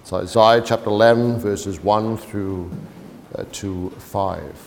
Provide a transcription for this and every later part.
It's Isaiah chapter 11, verses 1 through to 5.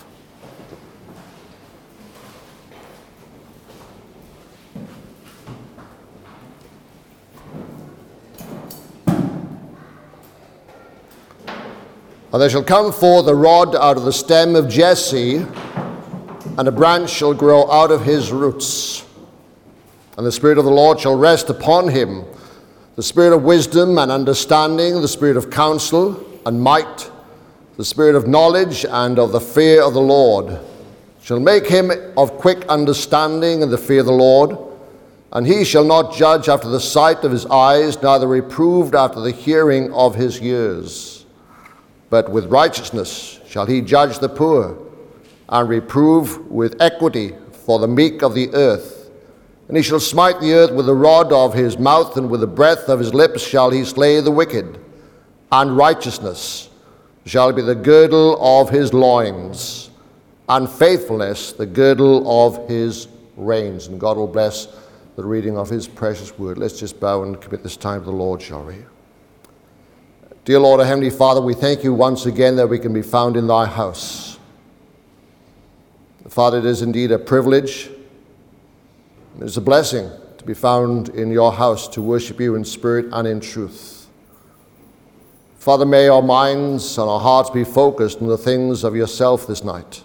And there shall come forth a rod out of the stem of Jesse, and a branch shall grow out of his roots. And the Spirit of the Lord shall rest upon him, the Spirit of wisdom and understanding, the Spirit of counsel and might, the Spirit of knowledge and of the fear of the Lord. Shall make him of quick understanding in the fear of the Lord. And he shall not judge after the sight of his eyes, neither reprove after the hearing of his ears. But with righteousness shall he judge the poor, and reprove with equity for the meek of the earth. And he shall smite the earth with the rod of his mouth, and with the breath of his lips shall he slay the wicked. And righteousness shall be the girdle of his loins, and faithfulness the girdle of his reins. And God will bless the reading of his precious word. Let's just bow and commit this time to the Lord, shall we? Dear Lord, our Heavenly Father, we thank you once again that we can be found in thy house. Father, it is indeed a privilege. It is a blessing to be found in your house to worship you in spirit and in truth. Father, may our minds and our hearts be focused on the things of yourself this night.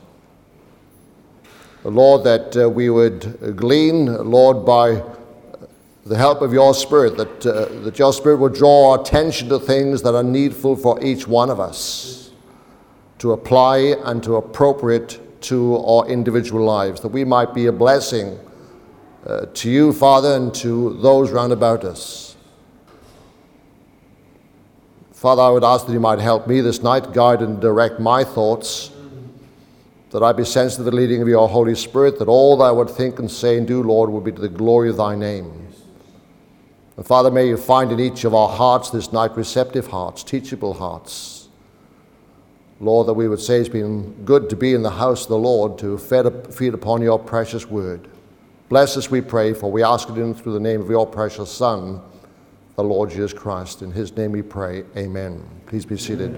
Lord, that we would glean, Lord, by the help of your Spirit, that your Spirit will draw our attention to things that are needful for each one of us to apply and to appropriate to our individual lives, that we might be a blessing to you, Father, and to those round about us. Father, I would ask that you might help me this night, guide and direct my thoughts, that I be sensitive to the leading of your Holy Spirit, that all that I would think and say and do, Lord, would be to the glory of thy name. And Father, may you find in each of our hearts this night receptive hearts, teachable hearts. Lord, that we would say it's been good to be in the house of the Lord, to feed upon your precious word. Bless us, we pray, for we ask it in through the name of your precious Son, the Lord Jesus Christ. In his name we pray, amen. Please be seated.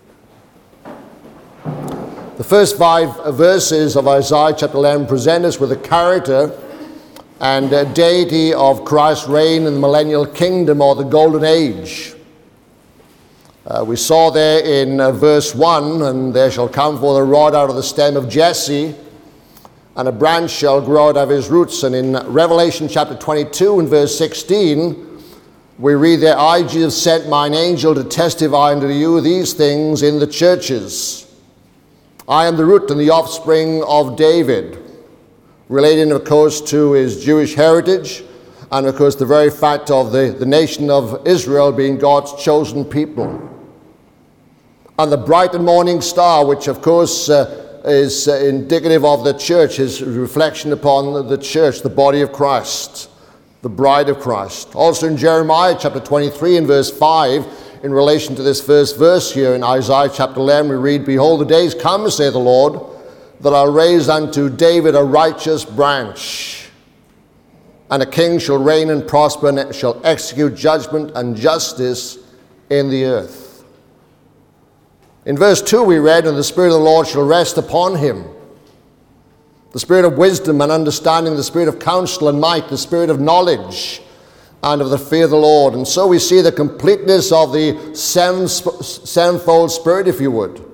The first 5 verses of Isaiah chapter 11 present us with the character and deity of Christ's reign in the millennial kingdom, or the golden age. We saw there in verse 1, and there shall come forth a rod out of the stem of Jesse, and a branch shall grow out of his roots. And in Revelation chapter 22 and verse 16, we read there, I, Jesus, sent mine angel to testify unto you these things in the churches. I am the root and the offspring of David, relating, of course, to his Jewish heritage, and, of course, the very fact of the nation of Israel being God's chosen people. And the bright and morning star, which, of course, is indicative of the church, his reflection upon the church, the body of Christ, the bride of Christ. Also in Jeremiah chapter 23 and verse 5, in relation to this first verse here in Isaiah chapter 11, we read, Behold, the days come, saith the Lord, that I'll raise unto David a righteous branch, and a king shall reign and prosper, and shall execute judgment and justice in the earth. In verse 2 we read, And the Spirit of the Lord shall rest upon him, the Spirit of wisdom and understanding, the Spirit of counsel and might, the Spirit of knowledge and of the fear of the Lord. And so we see the completeness of the sevenfold Spirit, if you would,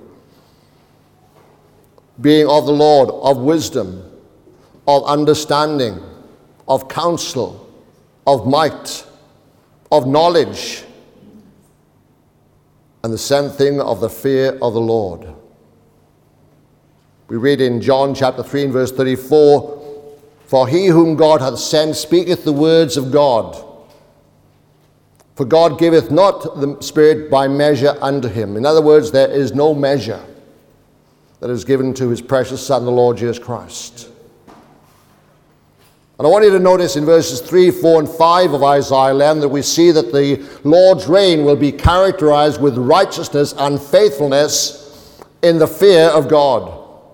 being of the Lord, of wisdom, of understanding, of counsel, of might, of knowledge, and the seventh thing of the fear of the Lord. We read in John chapter 3 and verse 34, For he whom God hath sent speaketh the words of God. For God giveth not the Spirit by measure unto him. In other words, there is no measure that is given to his precious Son, the Lord Jesus Christ. And I want you to notice in verses 3, 4, and 5 of Isaiah 11 that we see that the Lord's reign will be characterized with righteousness and faithfulness in the fear of God.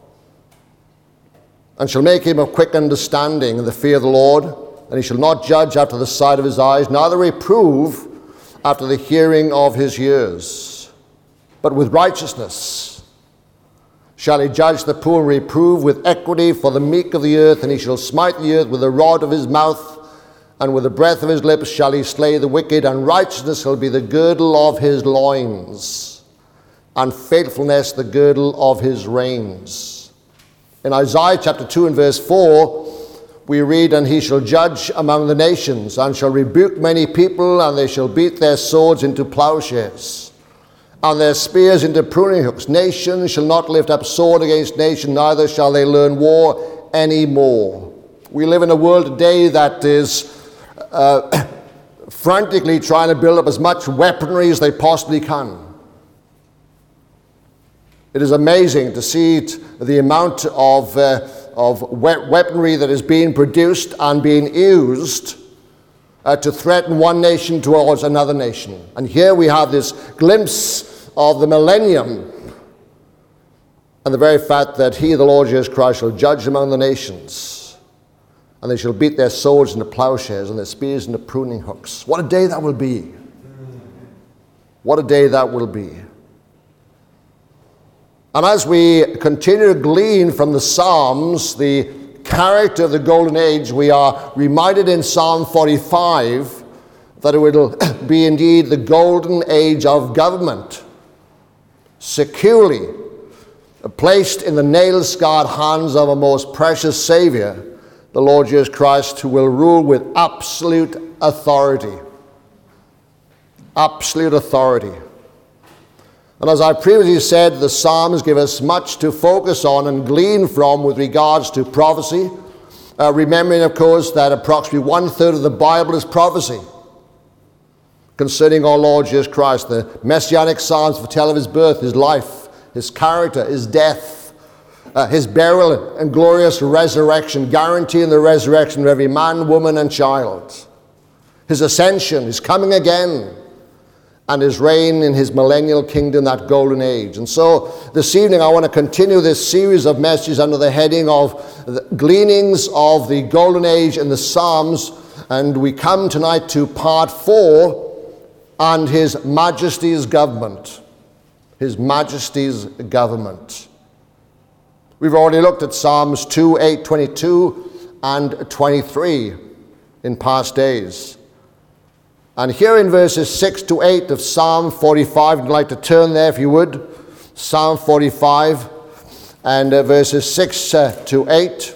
And shall make him of quick understanding in the fear of the Lord, and he shall not judge after the sight of his eyes, neither reprove after the hearing of his years. But with righteousness shall he judge the poor and reprove with equity for the meek of the earth, and he shall smite the earth with the rod of his mouth, and with the breath of his lips shall he slay the wicked, and righteousness shall be the girdle of his loins, and faithfulness the girdle of his reins. In Isaiah chapter 2 and verse 4, we read, and he shall judge among the nations, and shall rebuke many people, and they shall beat their swords into plowshares, and their spears into pruning hooks. Nation shall not lift up sword against nation, neither shall they learn war any more. We live in a world today that is frantically trying to build up as much weaponry as they possibly can. It is amazing to see the amount of weaponry that is being produced and being used to threaten one nation towards another nation. And here we have this glimpse of the millennium and the very fact that he, the Lord Jesus Christ, shall judge among the nations, and they shall beat their swords into plowshares and their spears into pruning hooks. What a day that will be. What a day that will be. And as we continue to glean from the Psalms the character of the golden age, we are reminded in Psalm 45 that it will be indeed the golden age of government, securely placed in the nail-scarred hands of a most precious Savior, the Lord Jesus Christ, who will rule with absolute authority. Absolute authority. And as I previously said, the Psalms give us much to focus on and glean from with regards to prophecy, remembering, of course, that approximately 1/3 of the Bible is prophecy concerning our Lord Jesus Christ. The Messianic Psalms foretell of his birth, his life, his character, his death, his burial and glorious resurrection, guaranteeing the resurrection of every man, woman, and child, his ascension, his coming again, and his reign in his millennial kingdom, that golden age. And so this evening I want to continue this series of messages under the heading of the gleanings of the golden age in the Psalms, and we come tonight to part 4, and his majesty's government. His majesty's government. We've already looked at Psalms 2, 8, 22, and 23 in past days. And here in verses 6 to 8 of Psalm 45, I'd like to turn there if you would. Psalm 45 and verses 6 to 8.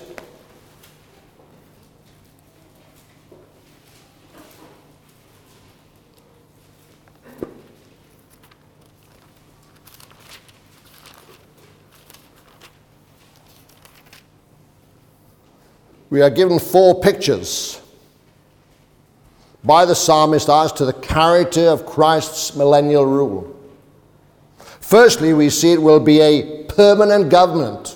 We are given 4 pictures by the psalmist as to the character of Christ's millennial rule. Firstly, we see it will be a permanent government.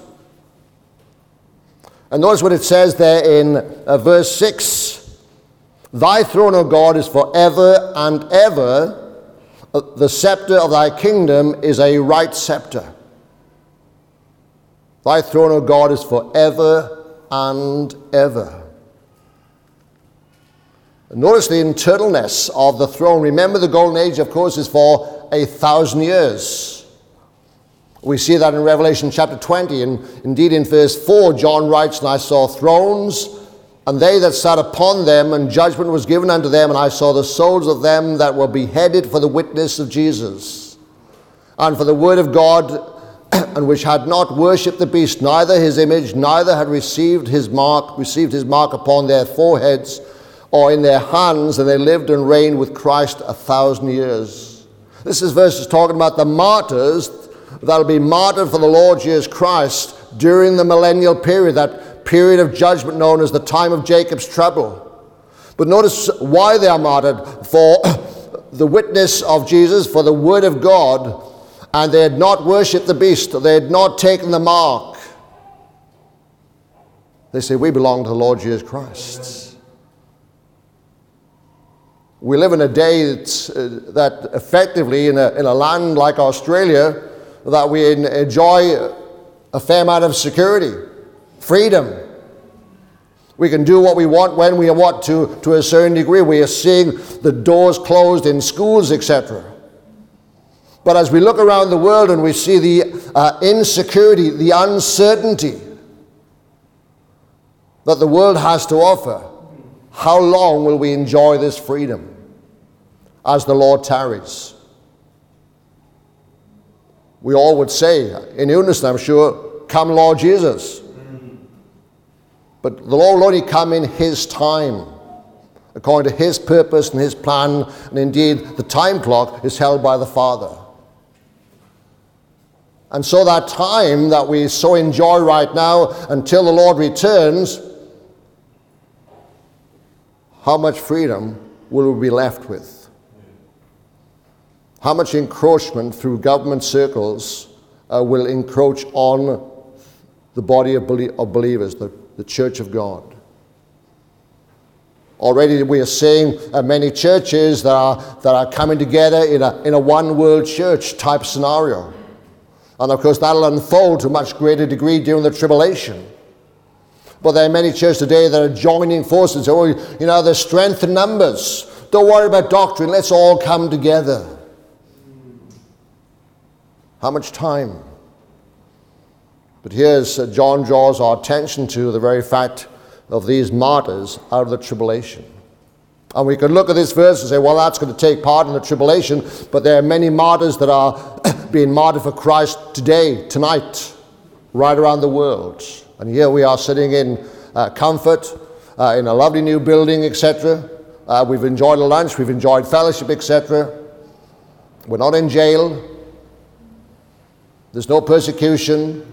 And notice what it says there in verse 6. Thy throne, O God, is forever and ever. The scepter of thy kingdom is a right scepter. Thy throne, O God, is forever and ever. Notice the internalness of the throne. Remember, the golden age, of course, is for 1,000 years. We see that in Revelation chapter 20, and indeed in verse 4, John writes, and I saw thrones, and they that sat upon them, and judgment was given unto them, and I saw the souls of them that were beheaded for the witness of Jesus, and for the word of God, and which had not worshipped the beast, neither his image, neither had received his mark upon their foreheads or in their hands, and they lived and reigned with Christ 1,000 years. This is verses talking about the martyrs that will be martyred for the Lord Jesus Christ during the millennial period, that period of judgment known as the time of Jacob's trouble. But notice why they are martyred: for the witness of Jesus, for the word of God, and they had not worshipped the beast, they had not taken the mark. They say, we belong to the Lord Jesus Christ. We live in a day that effectively, in a land like Australia, that we enjoy a fair amount of security, freedom. We can do what we want when we want to a certain degree. We are seeing the doors closed in schools, etc. But as we look around the world and we see the insecurity, the uncertainty that the world has to offer, how long will we enjoy this freedom as the Lord tarries? We all would say, in unison, I'm sure, "Come, Lord Jesus." But the Lord will only come in His time, according to His purpose and His plan, and indeed the time clock is held by the Father. And so that time that we so enjoy right now until the Lord returns, how much freedom will we be left with? How much encroachment through government circles will encroach on the body of believers, the church of God? Already we are seeing many churches that are coming together in a one world church type scenario. And of course that'll unfold to a much greater degree during the tribulation. But there are many churches today that are joining forces. Oh, you know, there's strength in numbers. Don't worry about doctrine. Let's all come together. How much time? But here's John draws our attention to the very fact of these martyrs out of the tribulation. And we could look at this verse and say, well, that's going to take part in the tribulation, but there are many martyrs that are being martyred for Christ today, tonight, right around the world. And here we are sitting in comfort, in a lovely new building, etc. We've enjoyed a lunch, we've enjoyed fellowship, etc. We're not in jail. There's no persecution.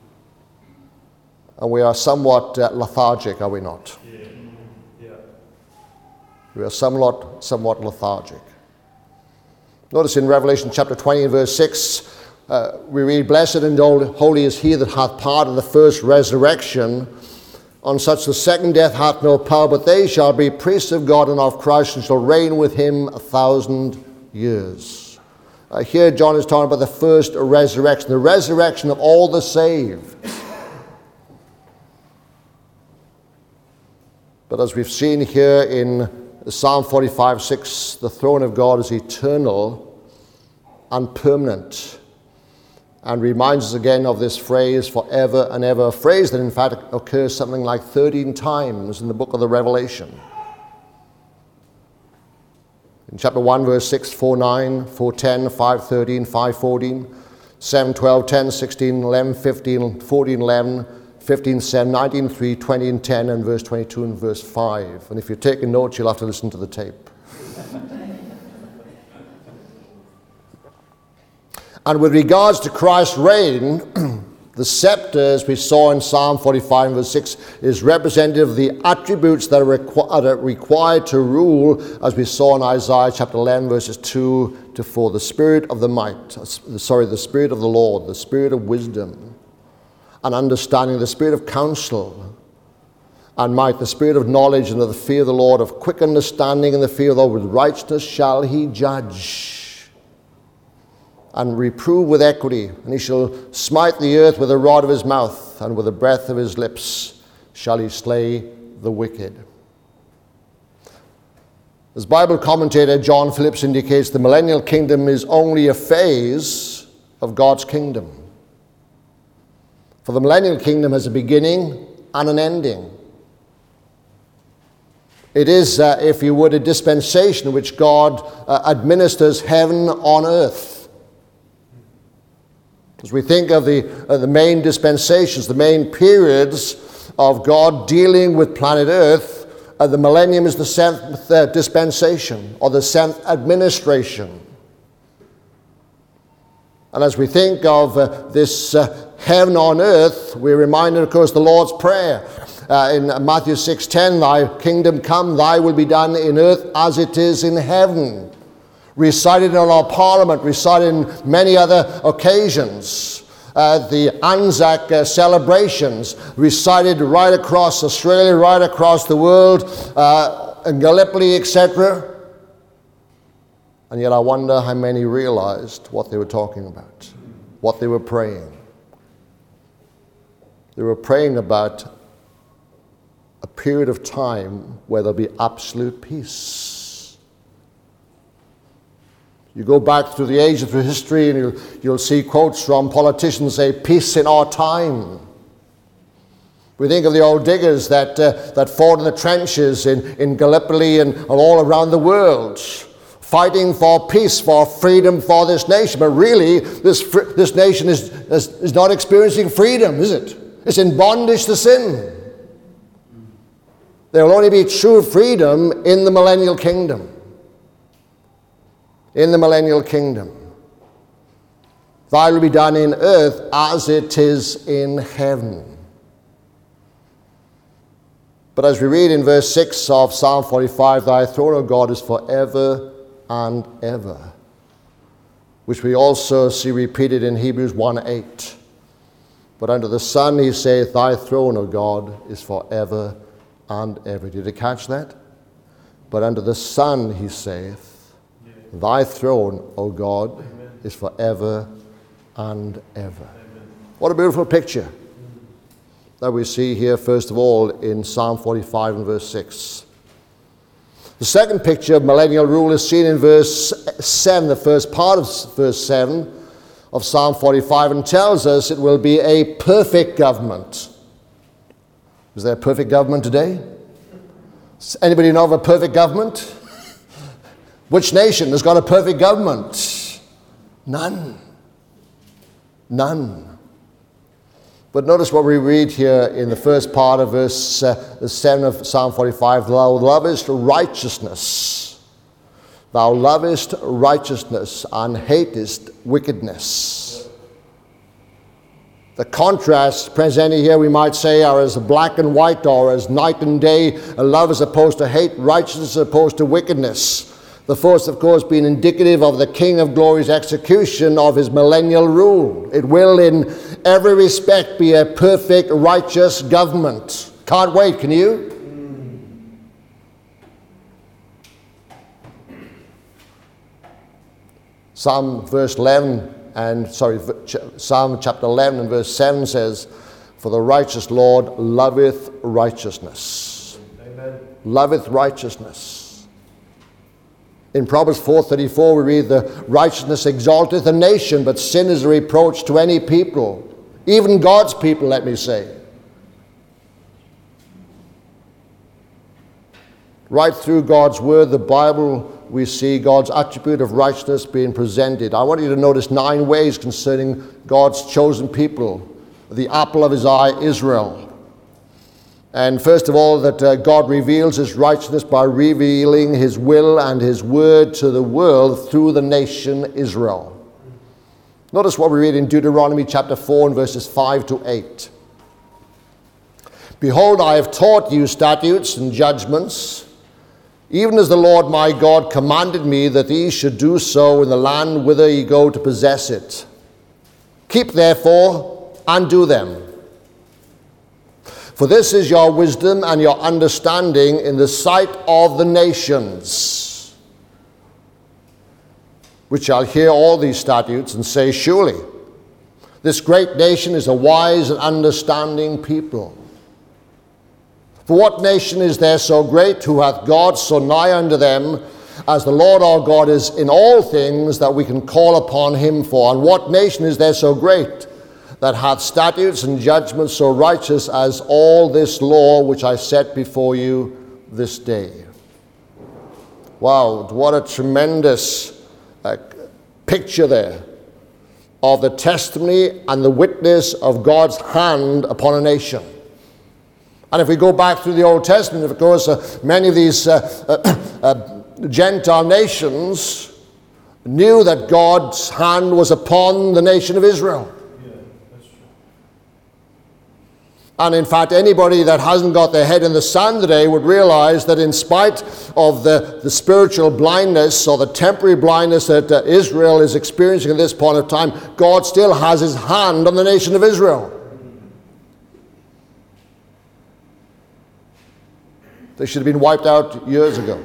And we are somewhat lethargic, are we not? Yeah. We are somewhat lethargic. Notice in Revelation chapter 20 and verse 6, we read, "Blessed and holy is he that hath part of the first resurrection. On such the second death hath no power, but they shall be priests of God and of Christ, and shall reign with him 1,000 years." Here John is talking about the first resurrection, the resurrection of all the saved. But as we've seen here in Psalm 45:6, the throne of God is eternal and permanent, and reminds us again of this phrase, forever and ever, a phrase that in fact occurs something like 13 times in the book of the Revelation. In chapter 1, verse 6, 4:9, 4:10, 5:13, 5:14, 7:12, 10, 16, 11, 15, 14, 11, 15, 7, 19, 3, 20, and 10, and verse 22 and verse 5. And if you're taking notes, you'll have to listen to the tape. And with regards to Christ's reign, the scepter, as we saw in Psalm 45 and verse 6, is representative of the attributes that are required to rule, as we saw in Isaiah chapter 11, verses 2 to 4. The spirit of the spirit of the Lord, the spirit of wisdom and understanding, the spirit of counsel and might, the spirit of knowledge and of the fear of the Lord, of quick understanding and the fear of the Lord. With righteousness shall he judge and reprove with equity, and he shall smite the earth with the rod of his mouth, and with the breath of his lips shall he slay the wicked. As Bible commentator John Phillips indicates, the millennial kingdom is only a phase of God's kingdom. For the millennial kingdom has a beginning and an ending. It is, if you would, a dispensation in which God administers heaven on earth. As we think of the main dispensations, the main periods of God dealing with planet Earth, the millennium is the 7th dispensation, or the 7th administration. And as we think of this heaven on earth, we're reminded, of course, the Lord's Prayer. In Matthew 6:10, "Thy kingdom come, thy will be done in earth as it is in heaven." Recited in our parliament, recited in many other occasions. The Anzac celebrations, recited right across Australia, right across the world, in Gallipoli, etc. And yet I wonder how many realized what they were talking about, what they were praying. They were praying about a period of time where there'll be absolute peace. You go back through the ages of history and you'll see quotes from politicians say, peace in our time. We think of the old diggers that fought in the trenches in Gallipoli and all around the world, fighting for peace, for freedom for this nation. But really, this nation is not experiencing freedom, is it? It's in bondage to sin. There will only be true freedom in the millennial kingdom. In the millennial kingdom. Thy will be done in earth as it is in heaven. But as we read in verse 6 of Psalm 45, thy throne, O God, is forever and ever, which we also see repeated in Hebrews 1:8. But under the sun he saith, thy throne, O God, is forever and ever. Did you catch that? But under the sun he saith, thy throne, O God, is forever and ever. What a beautiful picture that we see here, first of all, in Psalm 45 and verse 6. The second picture of millennial rule is seen in verse 7, the first part of verse 7 of Psalm 45, and tells us it will be a perfect government. Is there a perfect government today? Anybody know of a perfect government? Which nation has got a perfect government? None. None. But notice what we read here in the first part of verse 7 of Psalm 45. Thou lovest righteousness. Thou lovest righteousness and hatest wickedness. The contrasts presented here, we might say, are as black and white, or as night and day. Love as opposed to hate, righteousness as opposed to wickedness. The first, of course, being indicative of the King of Glory's execution of his millennial rule. It will, in every respect, be a perfect, righteous government. Can't wait, can you? Psalm chapter 11 and verse 7 says, for the righteous Lord loveth righteousness. Amen. Loveth righteousness. In Proverbs 4:34 we read, the righteousness exalteth a nation, but sin is a reproach to any people, even God's people, let me say. Right through God's word, the Bible, we see God's attribute of righteousness being presented. I want you to notice 9 ways concerning God's chosen people, the apple of his eye, Israel. And first of all, that God reveals his righteousness by revealing his will and his word to the world through the nation Israel. Notice what we read in Deuteronomy chapter 4 and verses 5 to 8. Behold, I have taught you statutes and judgments, even as the Lord my God commanded me that ye should do so in the land whither ye go to possess it. Keep therefore and do them. For this is your wisdom and your understanding in the sight of the nations, which shall hear all these statutes and say, surely this great nation is a wise and understanding people. For what nation is there so great, who hath God so nigh unto them, as the Lord our God is in all things that we can call upon him for? And what nation is there so great, that hath statutes and judgments so righteous as all this law which I set before you this day? Wow, what a tremendous picture there of the testimony and the witness of God's hand upon a nation. And if we go back through the Old Testament, of course, many of these Gentile nations knew that God's hand was upon the nation of Israel. And in fact, anybody that hasn't got their head in the sand today would realize that in spite of the spiritual blindness or the temporary blindness that Israel is experiencing at this point of time, God still has his hand on the nation of Israel. They should have been wiped out years ago.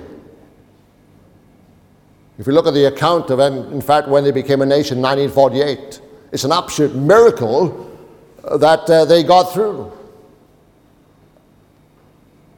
If you look at the account of, in fact, when they became a nation in 1948, it's an absolute miracle that they got through.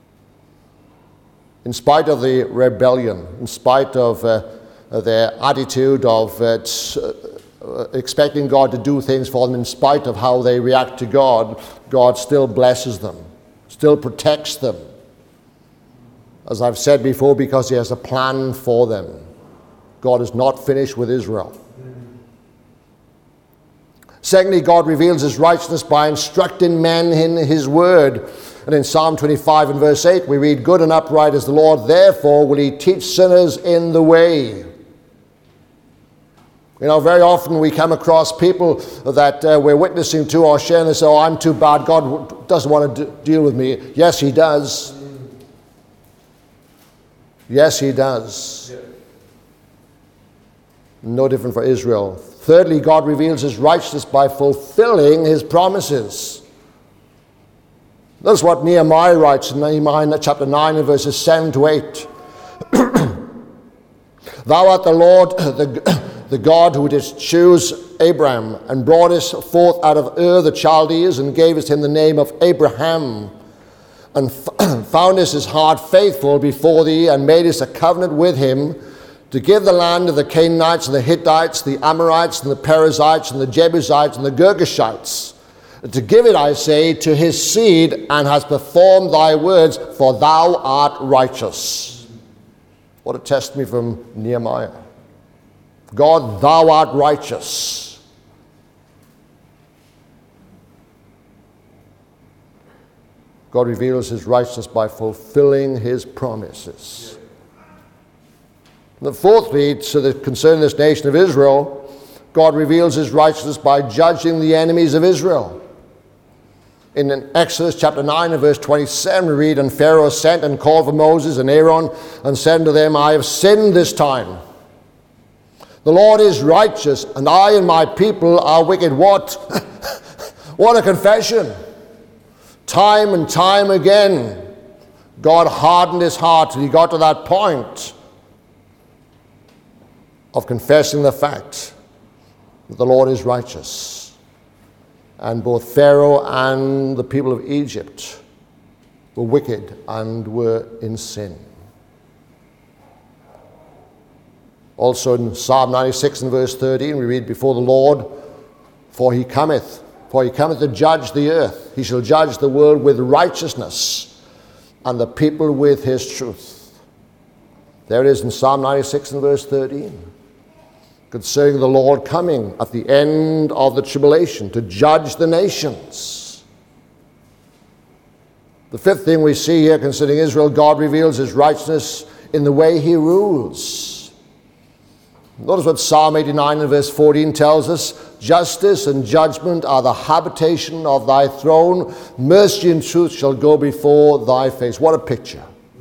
in spite of the rebellion, in spite of their attitude of expecting God to do things for them, in spite of how they react to God, God still blesses them, still protects them. As I've said before, because he has a plan for them. God is not finished with Israel. Secondly, God reveals his righteousness by instructing men in his word. And in Psalm 25 and verse 8, we read, "Good and upright is the Lord, therefore will he teach sinners in the way." You know, very often we come across people that we're witnessing to or sharing this, "Oh, I'm too bad, God doesn't want to deal with me." Yes, he does. Yes, he does. No different for Israel. Thirdly, God reveals his righteousness by fulfilling his promises. That's what Nehemiah writes in Nehemiah chapter 9 and verses 7 to 8. "Thou art the Lord, the God who didst choose Abraham, and broughtest forth out of Ur the Chaldees, and gavest him the name of Abraham, and foundest his heart faithful before thee, and madest a covenant with him, to give the land of the Canaanites and the Hittites, the Amorites and the Perizzites and the Jebusites and the Girgashites, to give it, I say, to his seed, and has performed thy words, for thou art righteous." What a testimony from Nehemiah. God, thou art righteous. God reveals his righteousness by fulfilling his promises. And fourthly, concerning this nation of Israel, God reveals his righteousness by judging the enemies of Israel. In Exodus chapter 9 and verse 27, we read, "And Pharaoh sent and called for Moses and Aaron, and said unto them, I have sinned this time. The Lord is righteous, and I and my people are wicked." What? What a confession. Time and time again, God hardened his heart till he got to that point of confessing the fact that the Lord is righteous. And both Pharaoh and the people of Egypt were wicked and were in sin. Also in Psalm 96 and verse 13, we read, "Before the Lord, for he cometh to judge the earth. He shall judge the world with righteousness, and the people with his truth." There it is in Psalm 96 and verse 13. Concerning the Lord coming at the end of the tribulation to judge the nations. The fifth thing we see here concerning Israel, God reveals his righteousness in the way he rules. Notice what Psalm 89 and verse 14 tells us. "Justice and judgment are the habitation of thy throne. Mercy and truth shall go before thy face." What a picture.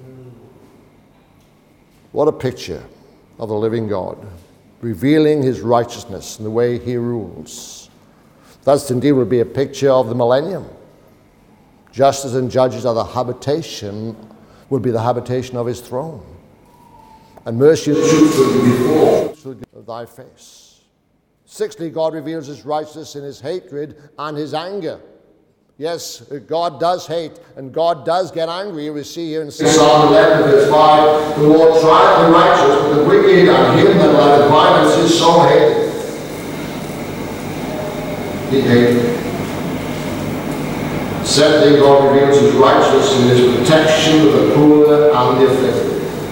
What a picture of the living God, revealing his righteousness in the way he rules. That indeed will be a picture of the millennium. Justice and judges are the habitation, will be the habitation of his throne. And mercy and truth will be before thy face. Sixthly, God reveals his righteousness in his hatred and his anger. Yes, God does hate, and God does get angry. We see here in Psalm 11, verse 5, "The Lord trieth the righteous, but the wicked and him that loveth violence is so hated." He hated. Seventhly, God reveals his righteousness in his protection of the poor and the afflicted.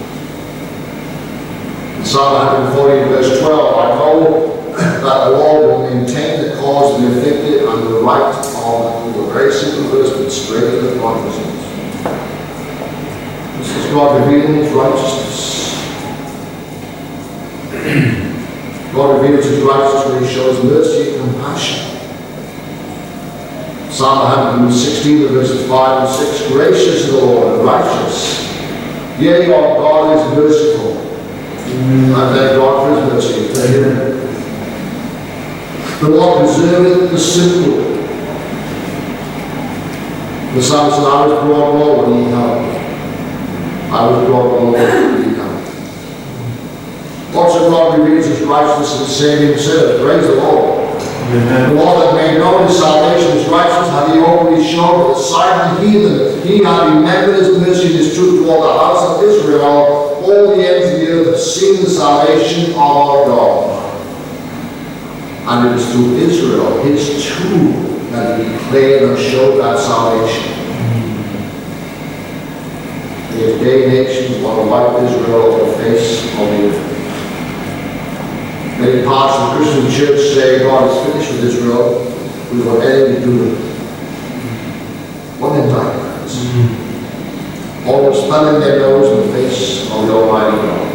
In Psalm 140, verse 12, "I know that the Lord will maintain the cause of the afflicted and the right of the poor." Very simple verse, but straight to the point. This is God revealing his righteousness. God reveals his righteousness when he shows mercy and compassion. Psalm 116, verses 5 and 6, "Gracious is the Lord and righteous. Yea, our God is merciful." I thank God for his mercy. "The Lord preserveth the simple." The psalmist said, "I was brought low when he helped. I was brought low when he helped." Also, God reveals his righteousness in saving sinners. Praise the Lord. The Lord that made known his salvation, his righteousness, hath he openly shown to the sight of the heathen. He hath remembered his mercy and his truth toward the house of Israel. All the ends of the earth have seen the salvation of our God. And it is through Israel, his tool, that he declared and showed that salvation. His day nations want to wipe Israel off the face of the earth. Many parts of the Christian church say God is finished with Israel. We want anything to do with it. What indictment? Almost thumbing their nose in the face of the Almighty God.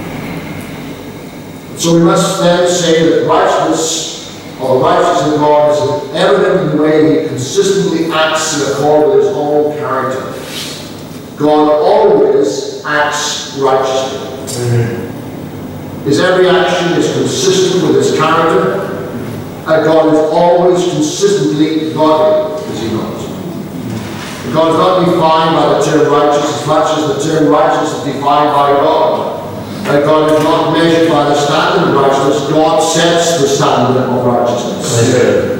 So we must then say that righteousness, or the righteousness of God, is evident in the way he consistently acts in accord with his own character. God always acts righteously. His every action is consistent with his character, and God is always consistently godly, is he not? God is not defined by the term righteous as much as the term righteous is defined by God. And God is not measured by the standard of righteousness. God sets the standard of righteousness.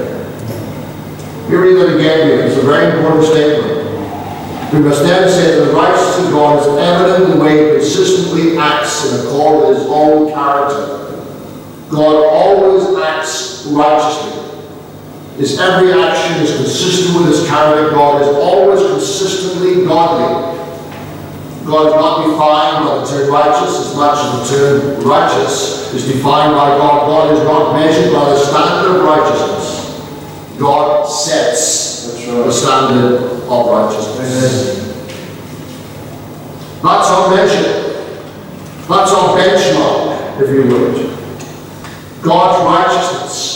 We read that again. It's a very important statement. We must then say that the righteousness of God is evident in the way he consistently acts in accord with his own character. God always acts righteously. His every action is consistent with his character. God is always consistently godly. God is not defined by the term righteous as much as the term righteous is defined by God. God is not measured by the standard of righteousness. God sets the standard of righteousness. That's our measure. That's our benchmark, if you would. God's righteousness.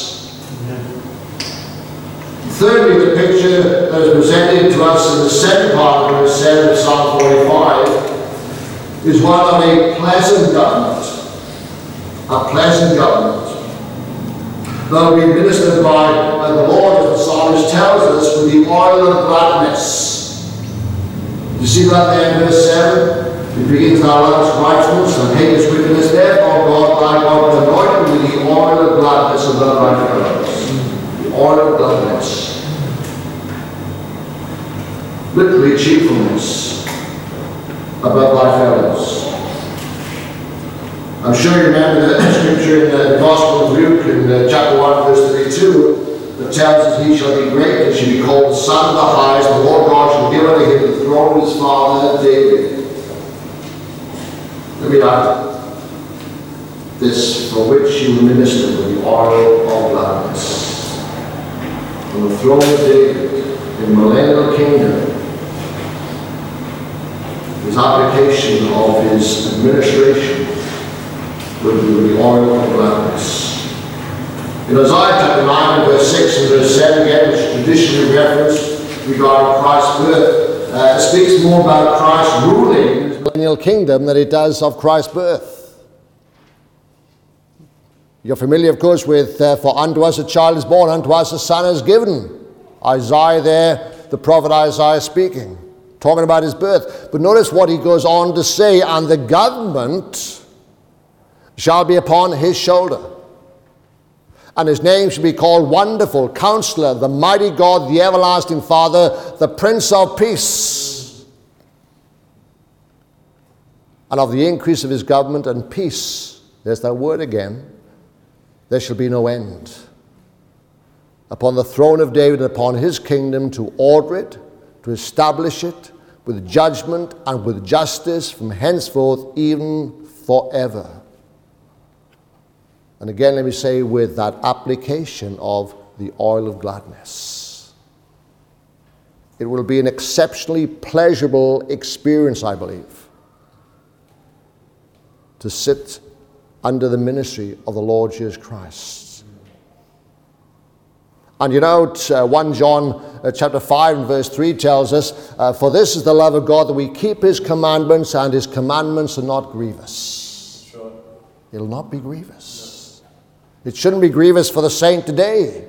Thirdly, the picture that is presented to us in the second part of verse 7 of Psalm 45 is one of a pleasant government. A pleasant government. That will be administered by the Lord, as the psalmist tells us, with the oil of gladness. You see that there in verse 7? It begins, thou lovest righteousness and hatest wickedness. Therefore, God, thy God, will anoint you with the oil of gladness above thy fellows. The oil of gladness. Literally cheerfulness above thy fellows. I'm sure you remember the scripture in the Gospel of Luke in chapter 1 verse 32 that tells us he shall be great and shall be called the Son of the Highest. The Lord God shall give unto him the throne of his father David. Let me add this, for which he will minister with the oil of gladness. On the throne of David in the millennial kingdom, his application of his administration will be with the oil of gladness. In Isaiah chapter 9 verse 6 and verse 7 again, which is traditionally referenced regarding Christ's birth, speaks more about Christ ruling in his millennial kingdom than it does of Christ's birth. You're familiar, of course, with for unto us a child is born, unto us a son is given. Isaiah there, the prophet Isaiah speaking, talking about his birth. But notice what he goes on to say, and the government shall be upon his shoulder. And his name shall be called Wonderful, Counselor, the Mighty God, the Everlasting Father, the Prince of Peace. And of the increase of his government and peace, there's that word again, there shall be no end. Upon the throne of David and upon his kingdom, to order it, to establish it with judgment and with justice from henceforth even forever. And again, let me say, with that application of the oil of gladness. It will be an exceptionally pleasurable experience, I believe, to sit under the ministry of the Lord Jesus Christ. And you know, 1 John chapter 5 and verse 3 tells us, for this is the love of God, that we keep his commandments, and his commandments are not grievous. Sure. It'll not be grievous. It shouldn't be grievous for the saint today.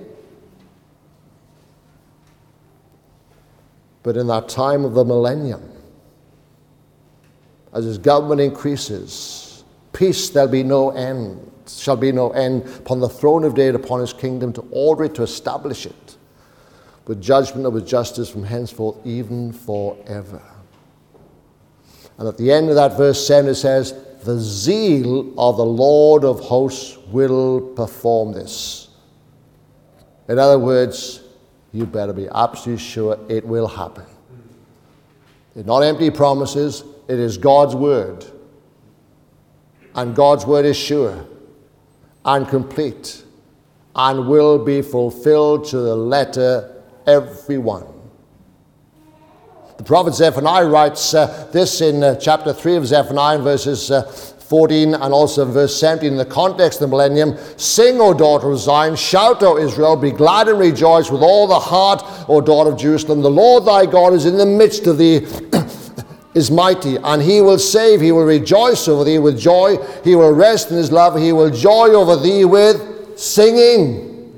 But in that time of the millennium, as his government increases, Peace there'll be no end, shall be no end upon the throne of David, upon his kingdom, to order it, to establish it, with judgment and with justice from henceforth, even forever. And at the end of that verse 7 it says, the zeal of the Lord of hosts will perform this. In other words, you better be absolutely sure it will happen. It's not empty promises, it is God's word. And God's word is sure and complete and will be fulfilled to the letter, every one. The prophet Zephaniah writes this in chapter 3 of Zephaniah, verses 14 and also verse 17, in the context of the millennium. Sing, O daughter of Zion, shout, O Israel, be glad and rejoice with all the heart, O daughter of Jerusalem. The Lord thy God is in the midst of thee, is mighty, and he will save, he will rejoice over thee with joy, he will rest in his love, he will joy over thee with singing.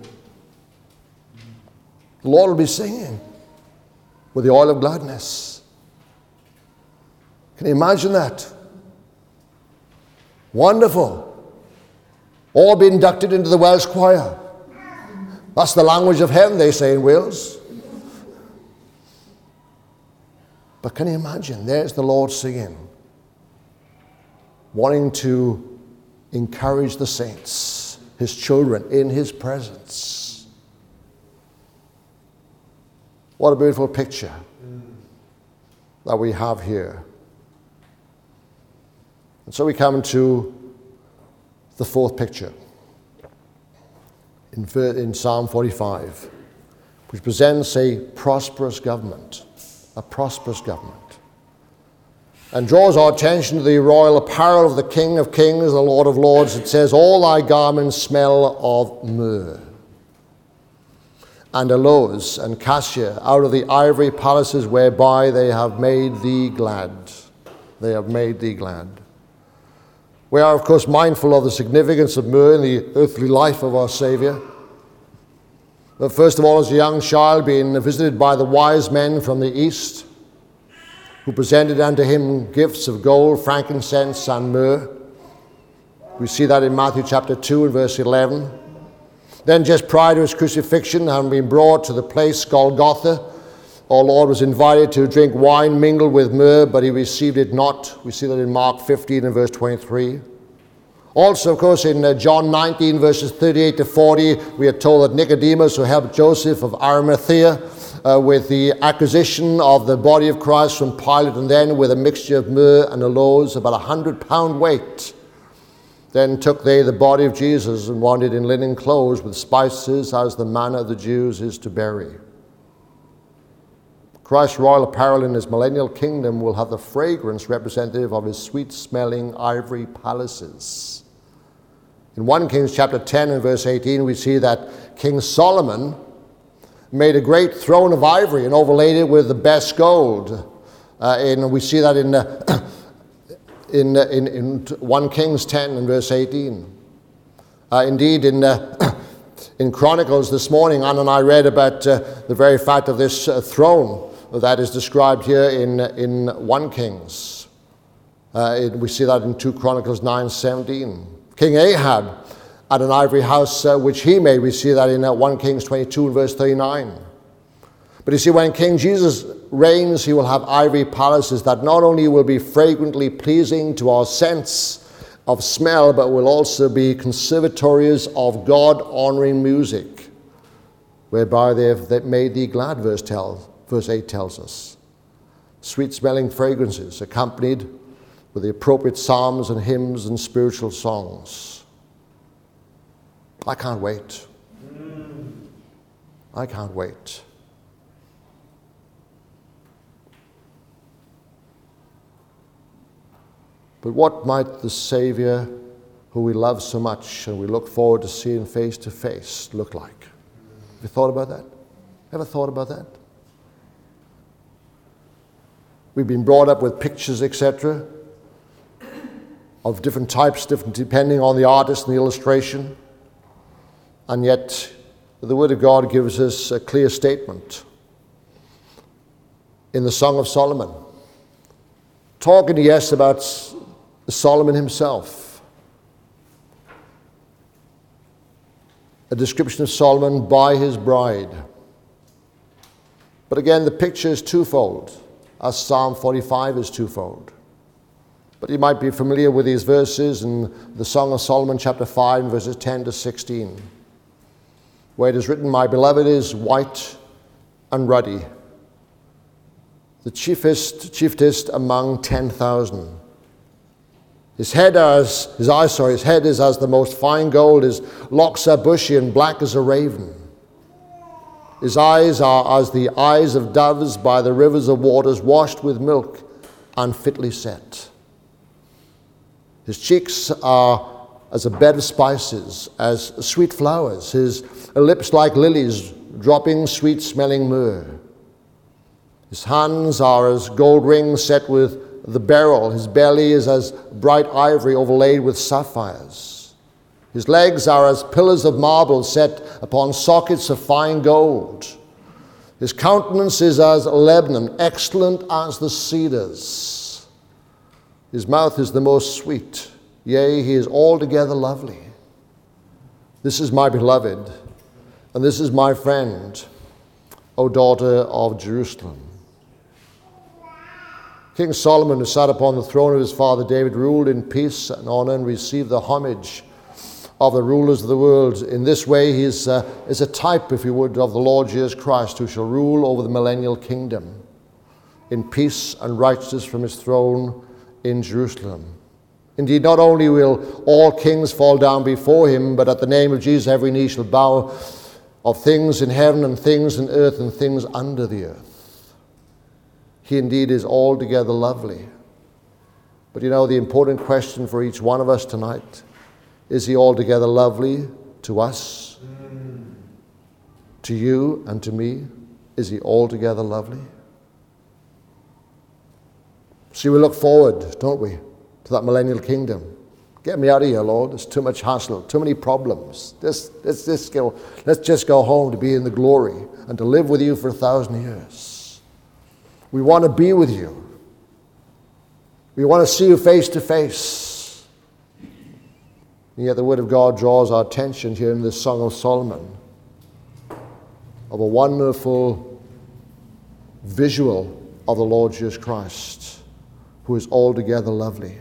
The Lord will be singing with the oil of gladness. Can you imagine that? Wonderful. All be inducted into the Welsh choir. That's the language of heaven, they say in Wales. But can you imagine? There's the Lord singing, wanting to encourage the saints, his children, in his presence. What a beautiful picture that we have here. And so we come to the fourth picture in Psalm 45, which presents a prosperous government. A prosperous government. And draws our attention to the royal apparel of the King of Kings, the Lord of Lords. It says, all thy garments smell of myrrh and aloes and cassia, out of the ivory palaces whereby they have made thee glad. They have made thee glad. We are, of course, mindful of the significance of myrrh in the earthly life of our Savior. But first of all, as a young child, being visited by the wise men from the east, who presented unto him gifts of gold, frankincense, and myrrh. We see that in Matthew chapter 2 and verse 11. Then just prior to his crucifixion, having been brought to the place Golgotha, our Lord was invited to drink wine mingled with myrrh, but he received it not. We see that in Mark 15 and verse 23. Also, of course, in John 19, verses 38 to 40, we are told that Nicodemus, who helped Joseph of Arimathea with the acquisition of the body of Christ from Pilate, and then with a mixture of myrrh and aloes, about 100-pound weight, then took they the body of Jesus and wound it in linen clothes with spices, as the manner of the Jews is to bury. Christ's royal apparel in his millennial kingdom will have the fragrance representative of his sweet-smelling ivory palaces. In 1 Kings chapter 10 and verse 18, we see that King Solomon made a great throne of ivory and overlaid it with the best gold. We see that in 1 Kings 10 and verse 18. Indeed, in Chronicles this morning, Anna and I read about the very fact of this throne that is described here in 1 Kings. We see that in 2 Chronicles 9:17. King Ahab had an ivory house which he made. We see that in 1 Kings 22 and verse 39. But you see, when King Jesus reigns, he will have ivory palaces that not only will be fragrantly pleasing to our sense of smell, but will also be conservatories of God-honoring music, whereby they've made thee glad, verse 8 tells us. Sweet-smelling fragrances accompanied with the appropriate psalms and hymns and spiritual songs. I can't wait. I can't wait. But what might the Savior, who we love so much and we look forward to seeing face to face, look like? Have you thought about that? Ever thought about that? We've been brought up with pictures, etc., of different types, different depending on the artist and the illustration. And yet, the Word of God gives us a clear statement in the Song of Solomon, talking, yes, about Solomon himself. a description of Solomon by his bride. But again, the picture is twofold, as Psalm 45 is twofold. But you might be familiar with these verses in the Song of Solomon, chapter 5, verses 10 to 16, where it is written, "My beloved is white and ruddy, the chiefest among 10,000. His head is as the most fine gold, his locks are bushy and black as a raven. His eyes are as the eyes of doves by the rivers of waters, washed with milk and fitly set. His cheeks are as a bed of spices, as sweet flowers, his lips like lilies, dropping sweet-smelling myrrh. His hands are as gold rings set with the beryl. His belly is as bright ivory overlaid with sapphires. His legs are as pillars of marble set upon sockets of fine gold. His countenance is as Lebanon, excellent as the cedars. His mouth is the most sweet, yea, he is altogether lovely. This is my beloved, and this is my friend, O daughter of Jerusalem." King Solomon, who sat upon the throne of his father David, ruled in peace and honor and received the homage of the rulers of the world. In this way, he is a type, if you would, of the Lord Jesus Christ, who shall rule over the millennial kingdom in peace and righteousness from his throne in Jerusalem. Indeed, not only will all kings fall down before him, but at the name of Jesus every knee shall bow, of things in heaven and things in earth and things under the earth. He indeed is altogether lovely. But you know, the important question for each one of us tonight, is he altogether lovely to us? To you and to me? Is he altogether lovely? See, we look forward, don't we, to that millennial kingdom. Get me out of here, Lord. There's too much hassle, too many problems. Let's just go home to be in the glory and to live with you for 1,000 years. We want to be with you. We want to see you face to face. And yet the Word of God draws our attention here in this Song of Solomon of a wonderful visual of the Lord Jesus Christ, who is altogether lovely.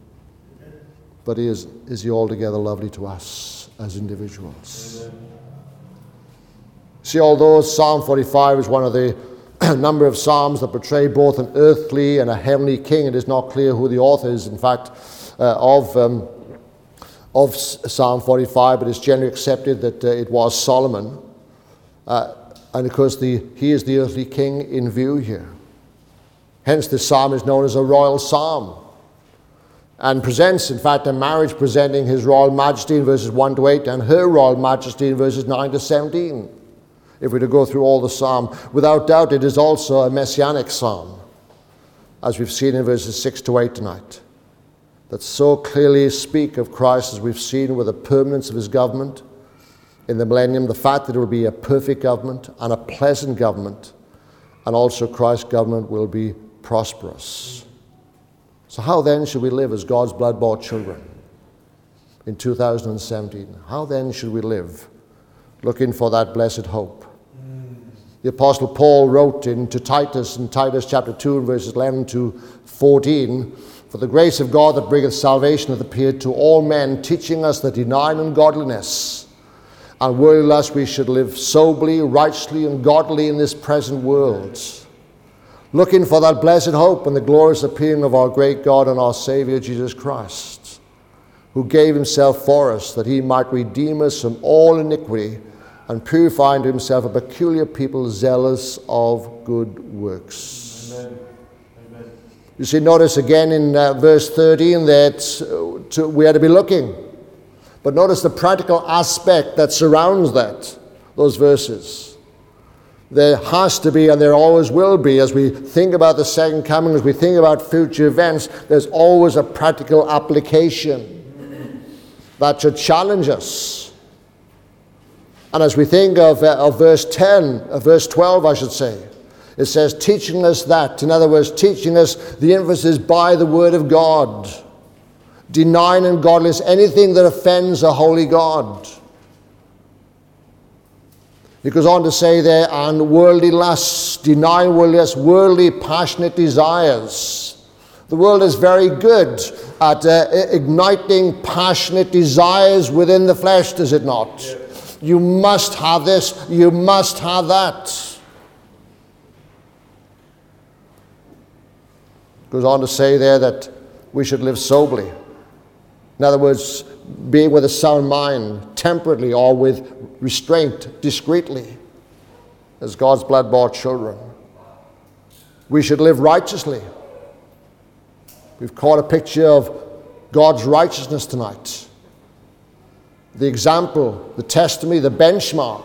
But is he altogether lovely to us as individuals? Amen. See, although Psalm 45 is one of the number of psalms that portray both an earthly and a heavenly king, it is not clear who the author is, in fact, of Psalm 45, but it's generally accepted that it was Solomon. And of course, he is the earthly king in view here. Hence, this psalm is known as a royal psalm, and presents, in fact, a marriage presenting his royal majesty in verses 1 to 8 and her royal majesty in verses 9 to 17. If we were to go through all the psalm, without doubt it is also a messianic psalm, as we've seen in verses 6 to 8 tonight, that so clearly speak of Christ, as we've seen with the permanence of his government in the millennium, the fact that it will be a perfect government and a pleasant government, and also Christ's government will be prosperous. So how then should we live as God's blood-bought children in 2017? How then should we live, looking for that blessed hope? The Apostle Paul wrote to Titus in Titus chapter 2 verses 11 to 14, "For the grace of God that bringeth salvation hath appeared to all men, teaching us that denying ungodliness and worldly lust we should live soberly, righteously, and godly in this present world, looking for that blessed hope and the glorious appearing of our great God and our Savior Jesus Christ, who gave himself for us, that he might redeem us from all iniquity, and purify unto himself a peculiar people, zealous of good works." Amen. Amen. You see, notice again in verse 13 that we are to be looking. But notice the practical aspect that surrounds those verses. There has to be, and there always will be, as we think about the second coming, as we think about future events, there's always a practical application that should challenge us. And as we think of verse 12, I should say, it says, teaching us that. In other words, teaching us, the emphasis by the word of God. Denying ungodliness, anything that offends a holy God. He goes on to say there, and worldly lusts, denying worldly lusts, worldly passionate desires. The world is very good at igniting passionate desires within the flesh, does it not? Yeah. You must have this, you must have that. Goes on to say there that we should live soberly. In other words, being with a sound mind, temperately or with restraint, discreetly, as God's blood-bought children. We should live righteously. We've caught a picture of God's righteousness tonight. The example, the testimony, the benchmark.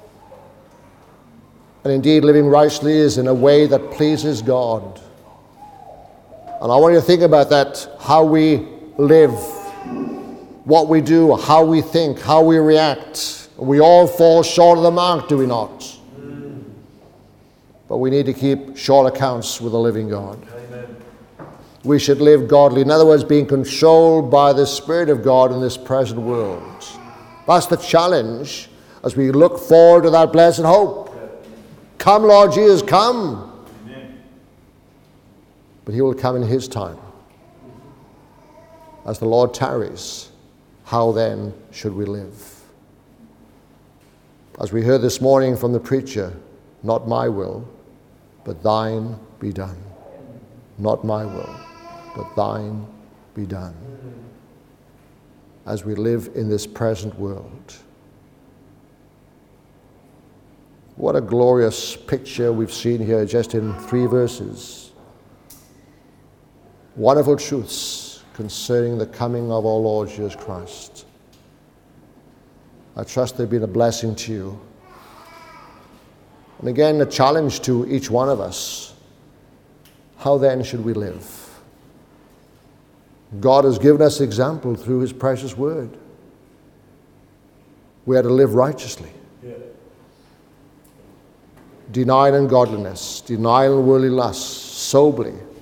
And indeed, living righteously is in a way that pleases God. And I want you to think about that, how we live, what we do, how we think, how we react. We all fall short of the mark, do we not? But we need to keep short accounts with the living God. Amen. We should live godly. In other words, being controlled by the Spirit of God in this present world. That's the challenge as we look forward to that blessed hope. Come, Lord Jesus, come. Amen. But he will come in his time. As the Lord tarries, how then should we live? As we heard this morning from the preacher, not my will, but thine be done. Not my will, but thine be done. As we live in this present world. What a glorious picture we've seen here just in 3 verses. Wonderful truths concerning the coming of our Lord Jesus Christ. I trust they've been a blessing to you. And again, a challenge to each one of us. How then should we live? God has given us example through his precious word. We are to live righteously. Yeah. Denying ungodliness, denying worldly lusts, soberly,